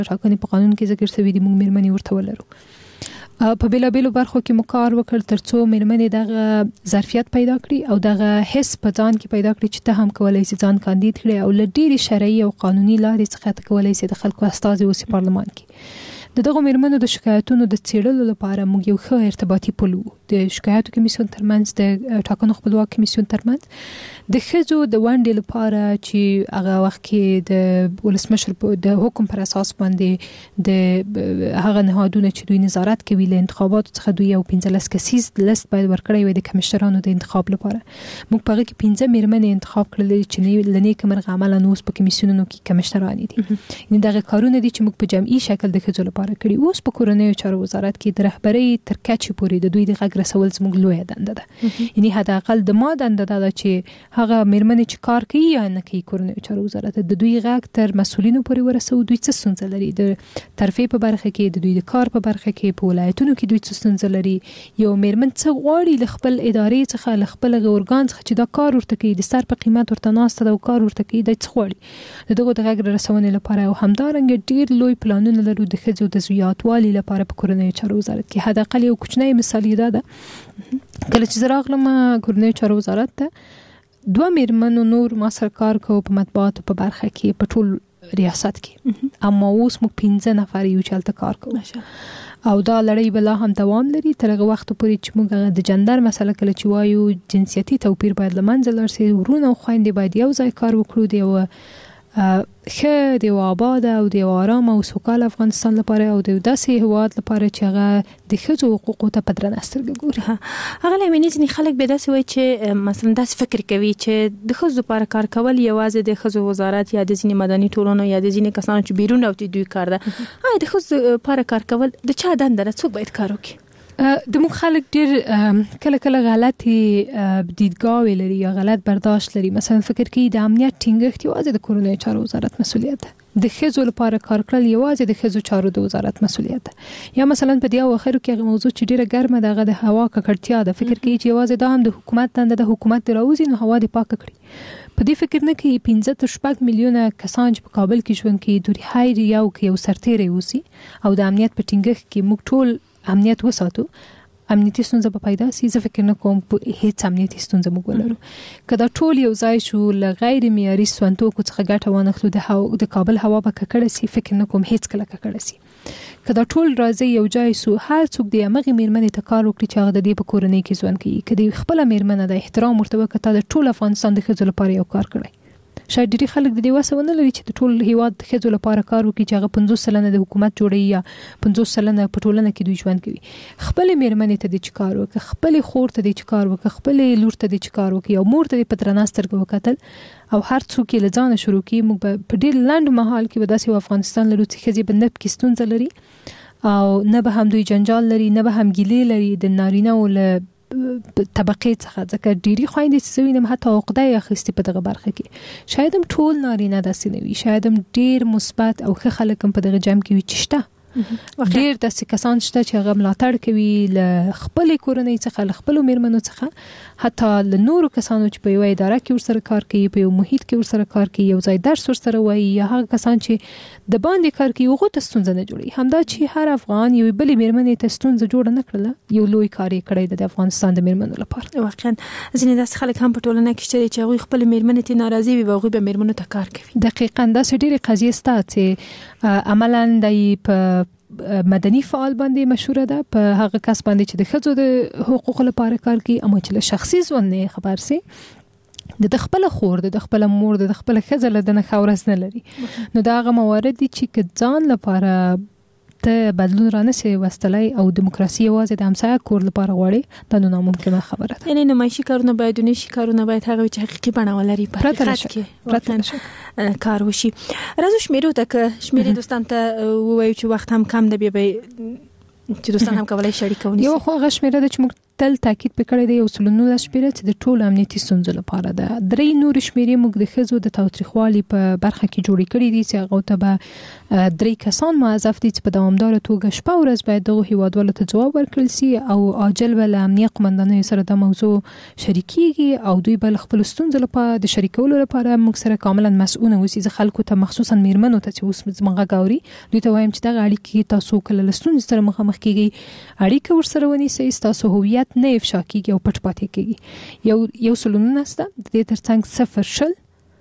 ټاکنې په قانون کې ذکر شوی دی موږ میرمنې ورته ولرو. په بیلابیلو برخو کې مو کار وکړ ترڅو میرمنې دغه ظرفیت پیدا کړي او دغه حس په ځان کې پیدا کړي چې ته هم کولای شې ځان کاندید کړي او له ډېرې شرعي او قانوني لارې څخه ته کولای شې د خلکو استازي اوسې پارلمان کې. د دغه میرمنو د شکایتونو د څېړلو لپاره موږ یو ښه ارتباطي پل وو د شکایتو کمیسیون ترمنځ د ټاکنو خپلواک کمیسیون ترمنځ د ښځو د ونډې لپاره چې هغه وخت کې د ولسمشر د حکم پر اساس باندې د هغه نهادونه چې دوی نظارت کوي له انتخاباتو څخه دوی یو 15 کسیز لیست باید ورکړی وي د کمشنرانو د انتخاب لپاره. موږ په هغه کې 15 میرمنې انتخاب کړلې چې له نیکه مرغه عملاً اوس په کمیسیونونو کې کمشنرانې دي. یعنې دغه کارونه دي چې موږ په جمعي شکل د ښځو کړي. اوس په کورنیو چارو وزارت کې د رهبرۍ تر کچې پورې د دوی د غږ رسول زموږ لویه دنده ده. یعنی حد اقل د ما دنده ده چې هغه میرمنې چې کار کوي یا نه کوي کورنیو چارو وزارت د دوی غږ تر مسؤلینو پورې ورسو. دوی څه ستونزه لري د ترفیع په برخه کې د دوی د کار په برخه کې په ولایتونو کې دوی څه ستونزه لري. یو میرمن څه غواړي له خپل ادارې څخه له خپل ارګان څخه چې دا کار ورته کوي د سر په قیمت ورته ناسته ده او کار ورته کوي د څه غواړي دغه د غږ رسونې لپاره. او همدارنګه ډیر لوی پلانونه لرو د ښځو د زیاتوالي لپاره په کورنیو چارو وزارت کې. حد اقل یو کوچنی مثال یې ده کله چې زه راغلم کورنیو چارو وزارت ته 2 میرمنو نور ما سره کار کوو په مطبوعاتو په برخه کې په ټول ریاست کې. اما اوس موږ 15 نفر یو چې هلته کار کوو او دا لړۍ بلا هم دوام لري تر هغه وخت پورې چې موږ د جندر مسله کله چې وایو جنسیتي توپیر باید له منځه لاړ شي. ورونه او خویندې باید یو ځای کار وکړو د ښه د آباد او د آرام او سوکاله افغانستان لپاره او د داسې هیواد لپاره چې هغه د ښځو حقوقو ته په درنه سترګه ګوري. هغه لامل چې خلک به داسې وایي چې مثلا داسې فکر کوي چې د ښځو لپاره کار کول یوازې د ښځو وزارت یا د ځینې مدني ټولنو یا د ځینې کسانو چې بیرون راوتي دوی کار ده. د ښځو لپاره کار کول د چا دنده ده؟ څوک باید کار وکړي؟ د موږ خلک ډیر کله غلطي دیدګاوې لري یا غلط برداشت لري. مثلا فکر کوي د امنیت ټینګښت یوازې د کورنیو چارو وزارت مسؤلیت ده. د ښځو لپاره کار کول یوازې د ښځو چارو د وزارت مسؤلیت ده. یا مثلا په دې اواخرو کې موضوع چې ډیره ګرمه ده د هوا ککړتیا ده. فکر کوي چې یوازې دا هم د حکومت دنده ده حکومت راوځي نو هوا دې پاک کړي. په دې فکر نه کوي 15 تر 6 میلیونه کسان چې په کابل کې ژوند کوي دوی هایر یو سرتیری وسی او د امنیت په ټینګښت کې موږ ټول امنیت وساتو. امنیتي ستونزه به پیدا شي. زه فکر نه کوم هیڅ امنیتي ستونزه موږ ولرو. کله ټول یو ځای شو ل غیر معیاري سونتوکو څخه ګټه وانخلو د کابل هوا به ککړه شي. فکر نه کوم هیڅ کله ککړه شي. کله ټول راځي یو ځای سو هر څوک د امغه میرمنې ته کار وکړي چې هغه د دې په کورنۍ کې ژوند کوي. کله خپل میرمنه د احترام ورته وکړه د ټول افغانستان د ښځو لپاره یو کار کړی. شاید ډېری خلک د دې وسونه لري چې د ټول هیواد د ښځو لپاره کار وکړي چې هغه 50% د حکومت جوړي یا 50% په ټولنه کې دوی ژوند کوي. خپل میرمنې ته د چکار وکړي خپل خور ته د چکار وکړي خپل لور ته د چکار وکړي او مور ته په درنه سترګه وکتل او هر څوک له ځانه شروع کوي. موږ په ډېر لنډ مهال کې به داسې افغانستان لرو چې ښځې به نه پکې ستونزه لري او نه به هم دوی جنجال لري نه به هم ګیلې لري د نارینه او له طبقه څخه. ځکه ډېری خويندې چې وینم حتی عقده یې اخیستې په دغه برخه کې. شاید هم ټول نارینه داسې نه وي. شاید هم ډېر مثبت او ښه خلک هم په دغه جمع کې وي چې شته. ډېر داسې کسان شته چې هغه ملاتړ کوي له خپل کورنۍ څخه له خپل میرمنو څخه حتی له نورو کسانو چې په یو اداره کې ورسره کار کوي په یو محیط کې ورسره کار کوي یو ځای درس ورسره وایي یا هغه کسان چې د باندې کار کوي هغه ته ستونزه نه جوړي. همدا چې هر افغان یو بل میرمنې ته ستونزه جوړ نه کړله یو لوی کار یې کړی د افغانستان د میرمنو لپاره. واقعا ځینې داسې خلک هم په ټولنه کې شته چې هغه خپل میرمنې ته ناراضي وي او هغه به میرمنو ته کار کوي. دقیقاً داسې ډېرې قضیې شته چې عملاً د مدني فعال باندې مشهور ده په هغه کس باندې چې د ښځو د حقوقو لپاره کار کوي اما چې له شخصي ژوند نه خبر سي د خپل خور د خپل مور د خپل ښځه له دنه خورس نه لري. نو دا هغه موارد دي چې ځان لپاره ته بدلون رانه سي وستلای او دیموکراسي یوازې د همسایه کور لپاره غواړي دا نو ناممکنه خبره ده. یعنی نمایشي کارونه باید نه شي کارونه باید هغه چې حقيقي بڼه ولري په حقیقت کې پرته کار وشي. راځو شمیرو ته شمیرې دوستان ته وایو چې وخت هم کم دی به چې دوستان هم کولای شریکونه. یو خو غشمیره د چې موږ تل تاکید پکړی دی اصول 19 شمیره چې د ټولو امنیتي ستونزو لپاره ده. درې نور شمیرې موږ د خزو د تاوتریخوالي په برخه کې جوړې کړې دي چې هغه ته به 3 کسان موظف دي چې په دوامدار توګه شپه ورځ باید دغه هیوادوالو ته جواب ورکړل شي او عاجل ول امنیت قومندانانو سره د موضوع شریکيږي او دوی بل خپل ستونزو لپاره د شریکولو لپاره موږ سره کاملا مسؤل اوسي. ځکه خلکو ته مخصوصا میرمنو ته چې اوس مونږه غاوري دوی ته وایم چې دغه اړیکې تاسو کله لستون سره مخامخ کیږي اړیکه ورسره ونیسئ تاسو هویت نه افشا کیږي او پټ پاتې کیږي. یو سلونه است د دې ترڅنګ 0 شل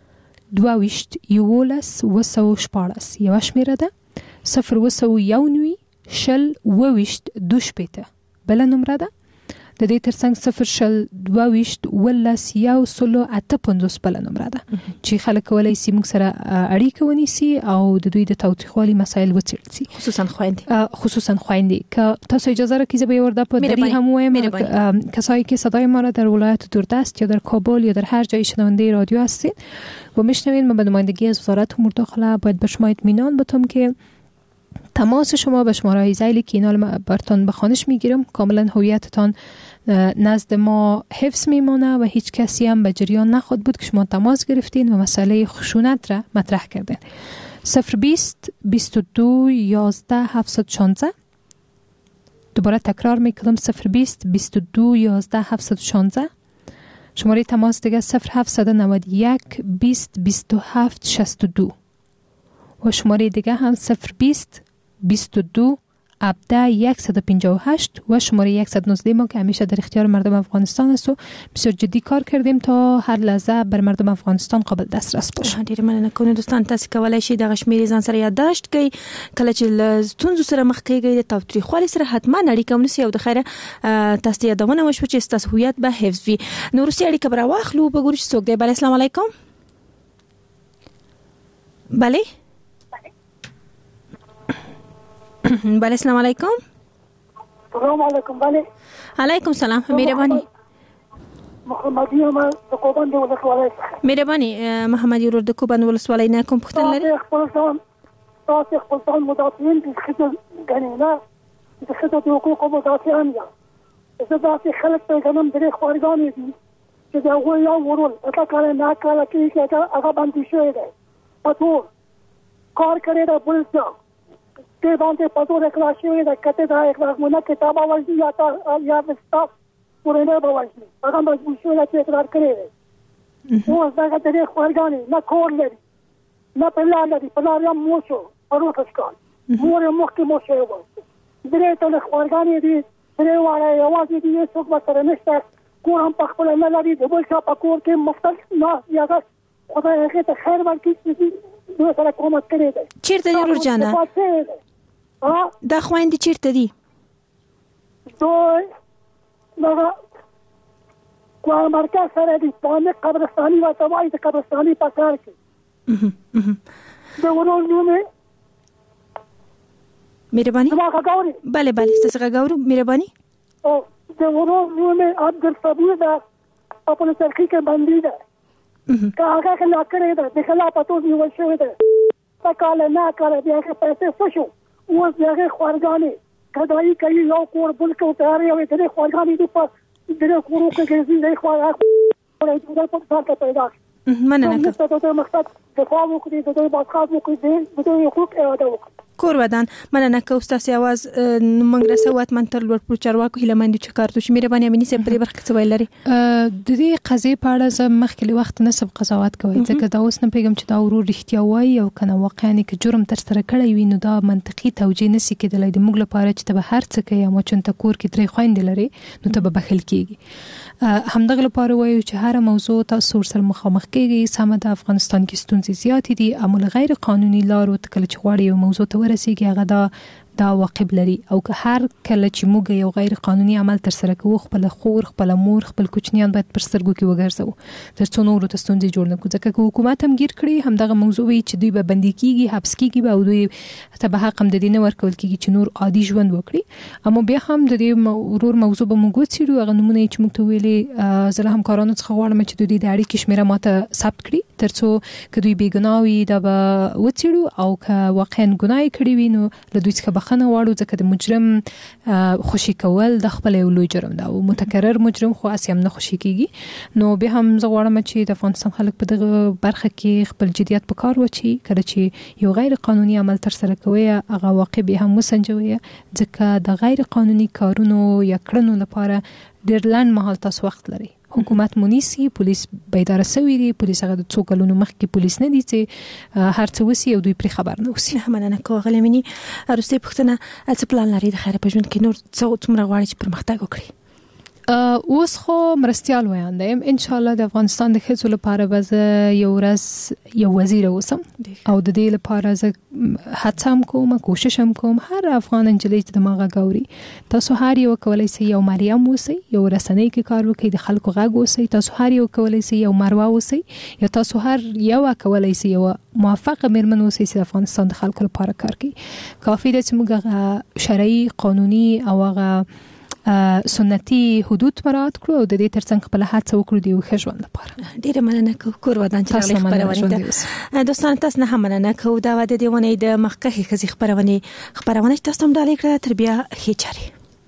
22 یولس وسو شپارس یو شمیره ده 0 وسو یو نوي شل 22 دوشپته بل نمبر ده د دې ترڅنګ 0 شل 22 ولس یو سلو 850 بل نمبر ده چې خلک کولای شي موږ سره اړیکه ونیسي او د دوی د تاوتریخوالي مسایل وڅېړل شي خصوصا خويندې که تاسو اجازه راکړئ به وردا په دری هم وایم کسایی که صدای ما را در ولایت دوردست یا در کابل یا در هر جای شنونده رادیو هستید و میشنوید من به نمایندگی از وزارت امور داخله باید به شما اطمینان بدم که تماس شما به شماره زیلی که اینا برتان به خانش میگیرم کاملا هویتتان نزد ما حفظ میمانه و هیچ کسی هم به جریان نخواهد بود که شما تماس گرفتین و مسئله خشونت را مطرح کردین. 020 22 11 716 دوباره تکرار میکنم 020 22 11 716 شماره تماس دیگه 0791 20 27 62 و شماره دیگه هم 020 22 17 158 و شماره 119 ما که همیشه در اختیار مردم افغانستان است و بسیار جدی کار کردیم تا هر لحظه بر مردم افغانستان قابل دسترس باشه. ډیر مننه کوم دوستان تاسو کولای شئ د شمیرې ځان سره یادداشت کړئ کله چې ستونزو سره مخ کیږئ د تاوتریخوالي سره حتما اړیکه ونیسئ او د خیره تاسو یادونه وشو چې تاسو هویت به حفظ وي. نو وروسته اړیکه بر واخلو په ګورو چې څوک دی. بله السلام علیکم. بله بله السلام علیکم. السلام علیکم. بله علیکم سلام. مهرباني محمدی عمر د کوبند ولسوالۍ. مهرباني محمدی ورور د کوبند ولسوالۍ نه کوم پوښتنه لري؟ تاسو خپل مدافعین د خدمت غنینا د خدمت حقوق مدافعین یا زه تاسو خلک په ګنم درې خورګانې دي چې دا وایي یو ورول اته کار نه کار کوي چې هغه باندې شوی دی پاتو کار کوي دا پولیس ته باندې پاتو رکلاشي دا کته دا اقرارونه کتابه وایي یا تا یا استاف ورنه به وایي هغه مجبور شو چې اقرار کړي نو دا درې خورګانې نه کور لري نه پلا لري پلا یا موشو پروت اسکان مور مخکې موشو و درې ته خورګانې دي درې واره یوازې دي څوک سره نشته کور هم په خپل نه لري د بل څه په کور کې مختلف نه یا خدای هغه ته خیر ورکړي چې دوی سره کومک کړي دي. چیرته دی ورور جانا؟ دا خويندې چیرته دي؟ دوی دا کوم مرکز سره دي په قبرستاني و توای د قبرستاني په کار کې. دا ورور نومه مهرباني. بله بله ستاسو غاورو مهرباني. او د ورور نومه عبدالصبور دا په ترخی کې باندې ده. کاغه کله کړی دا د خلا پتو دی وشو ده. تکاله نه کړی بیا که پیسې فشو اوس هغه خورګانې کدائی کوي یو کور بل کو تیار یو د خورګانې د په د کورو کې د خورګانې په ځای پیدا مننه کوم مقصد د خواو کې د باخات مو کې د حقوق اراده وکړه کور ودان مننه کوم تاسو आवाज منګ رسوات منتر لور پر چارواکو هلمند چې کارتو شمیره باندې امني سم په دې برخه څه ویل لري د دې قضیه په اړه زه مخکې وخت نه سب قضاوت کوي ځکه دا اوس نه پیغام چې دا ورور رښتیا وایي او کنه واقعا کې جرم تر سره کړی وي نو دا منطقي توجیه نسی کېدلای د موږ لپاره چې ته هر څه کوي مو چې ته کور کې درې خويندې لري نو ته به بخل کېږي همدغه لپاره وایو چې هر موضوع تاسو سره مخامخ کېږي سم د افغانستان کې ستونزې زیات دي عمل غیر قانوني لارو تکل چې غواړي یو موضوع ته ورسیږي هغه دا واقب لري او که هر کله چې موږ یو غیر قانوني عمل تر سره کوو خپل خور خپل مور خپل کوچنیان باید پر سترګو کې وګرځو ترڅو نور ته ستونزې جوړ نه کړي ځکه حکومت هم گیر کړی همدغه موضوع وی چې دوی به بندي کیږي حبس کیږي او دوی ته به حق هم د دې نه ورکول کیږي چې نور عادي ژوند وکړي اما بیا هم د دې ورور موضوع به موږ وڅېړو هغه نمونه چې موږ ته ویلي زله همکارانو څخه غواړم چې دوی د اړیکې شمیره ماته ثبت کړي ترڅو که دوی بیګناه وي دا به وڅېړو او که واقعا ګناه کړی وي نو له دوی څخه بخنه واړو ځکه د مجرم خوشي کول د خپل یو لوی جرم ده او متکرر مجرم خو اسیم نه خوشي کیږي نو به هم زه غواړم چې د افغانستان خلک په دغه برخه کې خپل جديت په کار وچی کله چې یو غیر قانوني عمل تر سره کوي هغه واقع به هم وسنجوي ځکه د غیر قانوني کارونو یا کړنو لپاره ډېر لاند مهال تاسو وخت لري حکومت مونیسي پولیس بیدار سوي دي پولیس هغه د څو کلونو مخکې پولیس نه دي چې هر څه وسی او دوی پر خبر نه وسی مننه کوم غلمني ارسته پښتنه څه پلان لري د خیره پښون کې نور څومره غواړي چې پرمختګ وکړي اوس خو مرستيال وایاندم ان شاء الله د افغانستان د خځو لپاره به یو ورځ یو وزیر اوسم او د دې لپاره زه هڅه کوم کوشش کوم هر افغان انجلۍ چې د ماغه غوري تاسو هر یو کولای شئ یو مریم اوسئ یو رسنۍ کې کار وکړئ د خلکو غږ اوسئ تاسو هر یو کولای شئ یو مروه اوسئ یا تاسو هر یو کولای شئ یو موافقه مرمن اوسئ چې افغانستان د خلکو لپاره کار کوي کافي ده چې موږ شرعي قانوني او هغه سنتي حدود مراعات کړو او د دې ترڅنګ خپل هڅه وکړو د یو ښه ژوند لپاره ډیره مننه کوم کور ودان چې خبرونه ده دوستان تاسو نه مننه کوم دا د دې ونې د مخکخي خزي خبرونه تاسو هم ډالې کړه تربیه هي چاري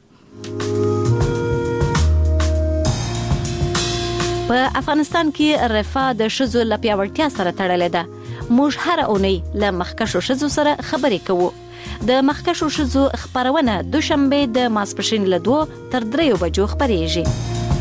په افغانستان کې رفاه د شذو لپیاوړتیا سره تړلې ده موږ هر اونۍ له مخکشو شذو سره خبرې کوو د مخکشو شذو خبرونه دوشنبه د ماسپښین له 2 تر 3 بجو خبريږي